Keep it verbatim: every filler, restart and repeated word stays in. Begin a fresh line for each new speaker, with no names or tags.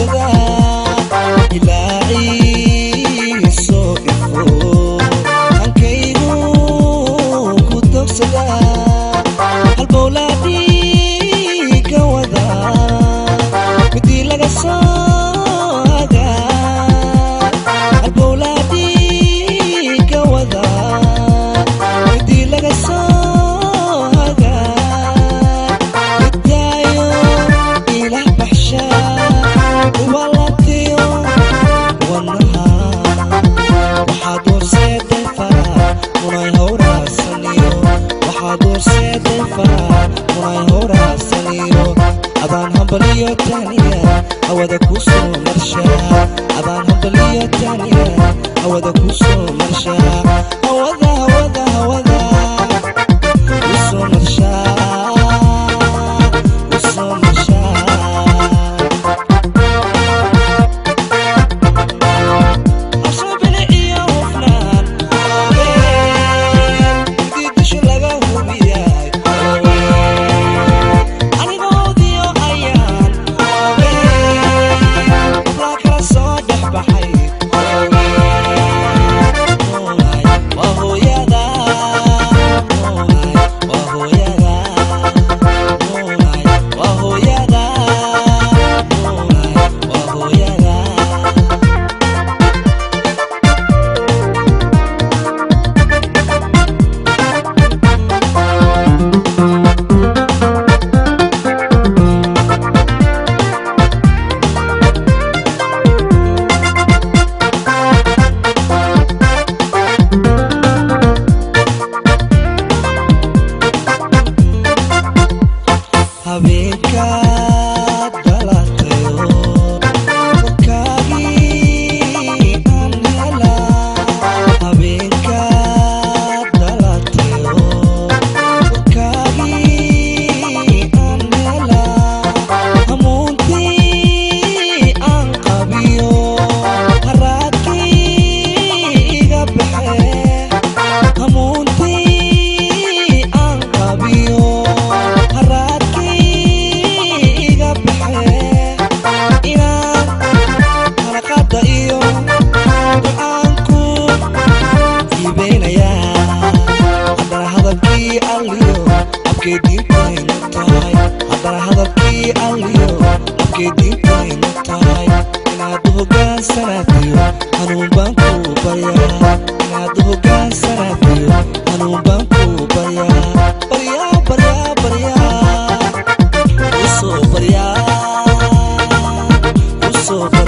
dogsada ilaahi soo ifo hankaygu ku dogsada halbowlaadi ka wada midii laga sooga halbowlaadi ka wada midii laga sooga midaayo ilah baxsha walatiyo wanaha waxaad horseeday faraa munay howraasaniyo waxaad horseeday faraa munay howraasaniyo adaan hambaliyo taaniya hawada ku soo marshaa adaan hambaliyo taaniya hawada ku soo marshaa hawada hawada hawada ku soo marshaa ku soo marshaa asabina iyo hufnaan midii dusha laga hubiyay anigoodiyo ayaan la kala soo dhex baxay waa hooyada waa hooyada waa hooyada waa hooyada habeenkaad dhalatayo warkaagii aan helaa habeenkaad dhalatayo warkaagii aan helaa hamuuntii aan qabiyo haraadkii iga baxe hamuuntii aan qabiyo haddana hadalkii alliyo afkay diintaynu tahay inaad hogaansanaadiyo hanuun baan ku baryaa inaad hogaansanaadiyo hanuun baan ku baryaa baryaa baryaa baryaa usoo baryaa usoo baryaa